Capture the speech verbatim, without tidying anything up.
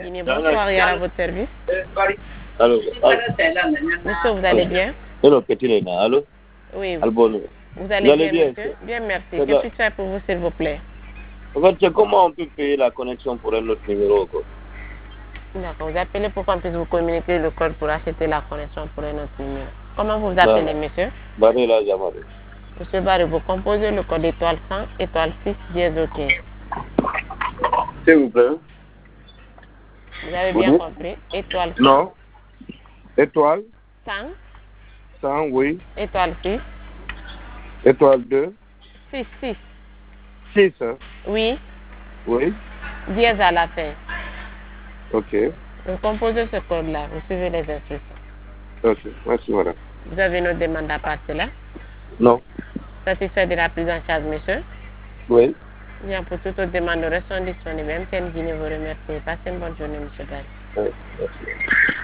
Guinée. Bonsoir, Yara, à votre service. Allô. Monsieur, vous allez bien? Hello, petit allô? Oui, oui. Albon. Vous allez, vous allez bien, bien, monsieur? Bien, merci. Que puis-je faire pour vous, s'il vous plaît? En fait, comment on peut payer la connexion pour un autre numéro? D'accord, vous appelez pour qu'on puisse vous communiquer le code pour acheter la connexion pour un autre numéro. Comment vous vous appelez, non. monsieur? Barré là, Jamaré. Monsieur Barré, vous composez le code étoile cent, étoile six, dièse OK. S'il vous plaît. Vous avez bien oui. compris? Étoile cent. Non. Étoile. cent. cent, oui. Étoile six. Étoile deux. six, six. six, hein? Oui. Oui. Dièse à la fin. Ok. Vous composez ce code-là, vous suivez les instructions. Ok, merci madame. Vous avez une autre demande à part cela? Non. Satisfait de la prise en charge, monsieur? Oui. Bien, pour toute autre demande, nous restons disponibles. M T N Guinée vous remercie. Passez une bonne journée, monsieur Barry. Oui, merci.